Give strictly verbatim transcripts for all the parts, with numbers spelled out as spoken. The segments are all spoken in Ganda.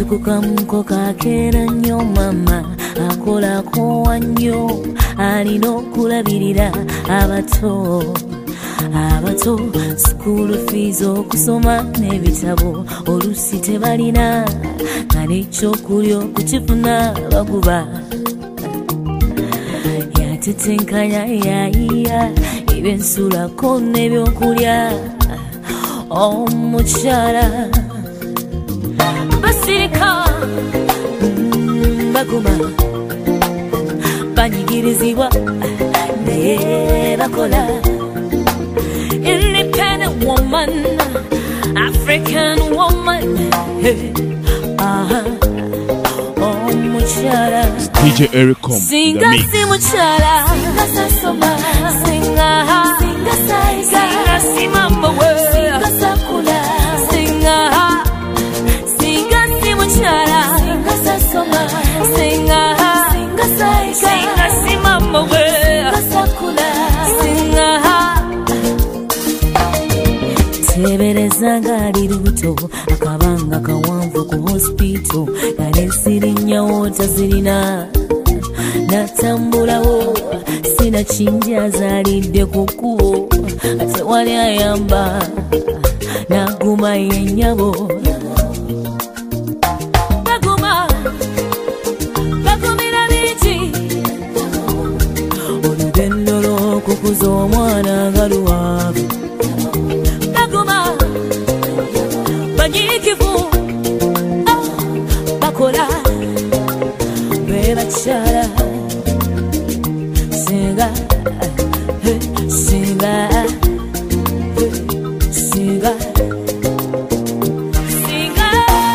kukamuko kakera nnyo mama akolako wannyo alina okulabirira abato abato school fees okusoma n'ebitabo olusi tebalina nga n'ekyokulya okukifuna baguba yatetenkanya yayiya ebyensulako n'ebyokulya omukyala basirika baguma banyigirizibwa naye bakola independent woman, African woman. Hey, uh-huh. Oh, muchala. D J Ericom. Singa si muchala. Singa sa soma. Singa ha. Singa sa isa. Singa si mambo we. Singa sa kula. Singa ha. Singa si muchala. Singa sa soma. Singa ha. Singa sa isa. Singa si mambo we. Singa sa kula. Singa ha. Tebereza ngali luto akabanga kawanvu ku hospital kale sirinya wota zirina natambulawo sina chinja zalidde kukubo ate wali ayamba naguma yenyabo naguma bagumira biki olugendo kukuza omwana galuwavu bakola beba chala singa singa singa singa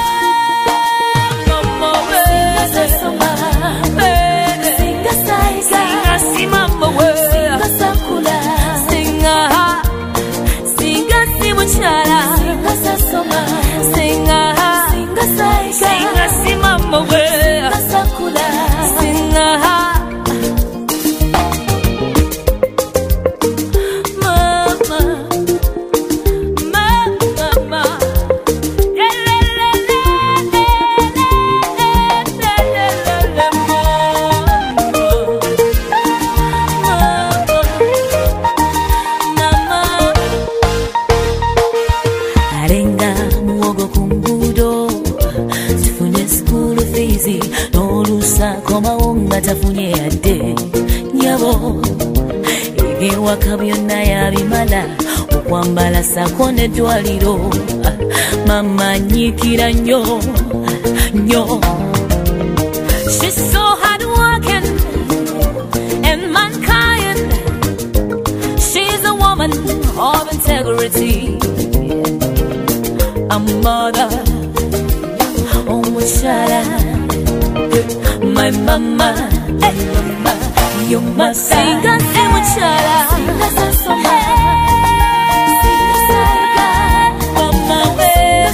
mama we singa singa sai singa si mama we singa sakula singa singa si muchala singa sasoma singa singa sai singa si mama we singa sakula singa mama mama arenga muogo kumbudo sifunye school fees n'olusa komawo nga tafunye yadde nyabo ebyewaka byonna yabimala okwambala sako n'eddwaliro mama nyiikira nnyo nnyo. She's so hard working and mankind. She's a woman of integrity, a mother, oh muchala, my mama, hey mama, you must sing us, hey muchala, sing us a song, sing us a mama we,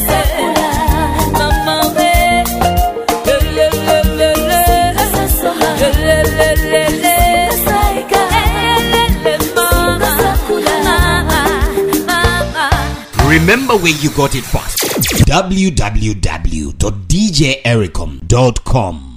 mama we, le le le le, sing us a song, le le le le, sing us a mama, mama. Remember where you got it first. w w w dot d j ericom dot com